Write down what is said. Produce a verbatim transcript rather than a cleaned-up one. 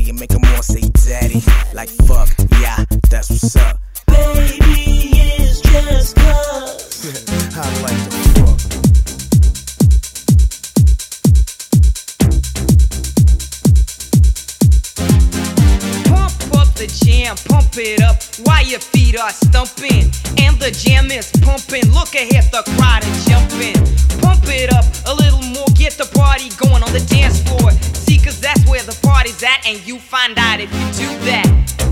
and make them all say daddy. Like fuck, yeah, that's what's up. Baby, it's just cause I like to fuck. Pump up the jam, pump it up while your feet are stumping. And the jam is pumping, look ahead, the crowd is jumping. Pump it up a little more, get the party going on the dance floor. See, cause that's where the party's at, and you find out if you do that.